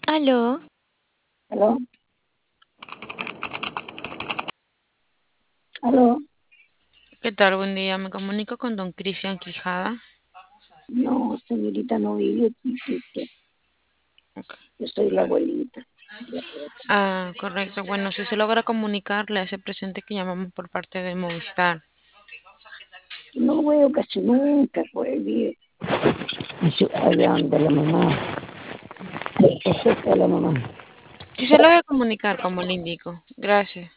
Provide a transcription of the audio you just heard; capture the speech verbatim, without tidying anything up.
Aló, ¿Aló? ¿Aló? ¿qué tal? Buen día. Me comunico con don Cristian Quijada. No, señorita, no vive aquí, Cristian. Ok. Yo soy la abuelita. Ya por acá. Ah, correcto. Bueno, si se logra comunicar, le hace presente que llamamos por parte de Movistar. No lo veo casi nunca, pues, vive allá donde la mamá, está cerca de la mamá. Si se logra comunicar, como le indico. Gracias.